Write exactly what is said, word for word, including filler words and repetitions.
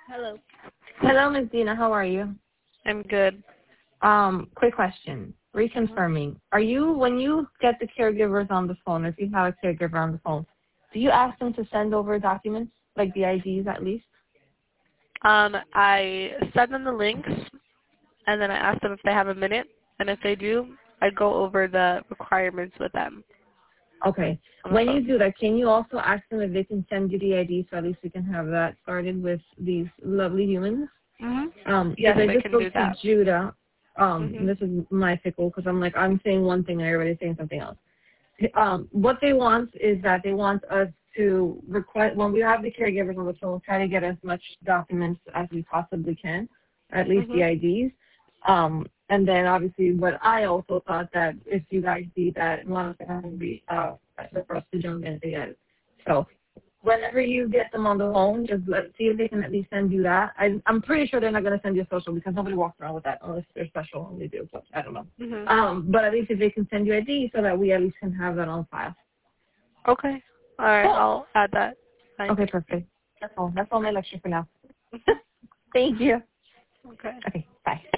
Hello. Hello, Miz Dina. How are you? I'm good. Um, quick question. Reconfirming. Are you, when you get the caregivers on the phone, or if you have a caregiver on the phone, do you ask them to send over documents, like the I Ds at least? Um, I send them the links, and then I ask them if they have a minute, and if they do, I go over the requirements with them. Okay. On the When you phone. do that, can you also ask them if they can send you the I D so at least we can have that started with these lovely humans? Mhm. Um, Yes, because I they just can do spoke to that. Judah. Um, Mhm. this is my pickle because I'm like, I'm saying one thing and everybody's saying something else. Um, what they want is that they want us to request, when we have the caregivers on the phone, try to get as much documents as we possibly can, or at least the Mhm. I Ds. Um, and then obviously what I also thought that if you guys see that, want to have to be uh, for us to jump in together. So whenever you get them on the phone, just let see if they can at least send you that. I, I'm pretty sure they're not going to send you a social because nobody walks around with that unless they're special and they do, but I don't know. Mhm. Um, but at least if they can send you I D so that we at least can have that on file. Okay. All right. Cool. I'll add that. Bye. Okay, perfect. That's all. That's all my lecture for now. Thank you. Okay. Okay, bye.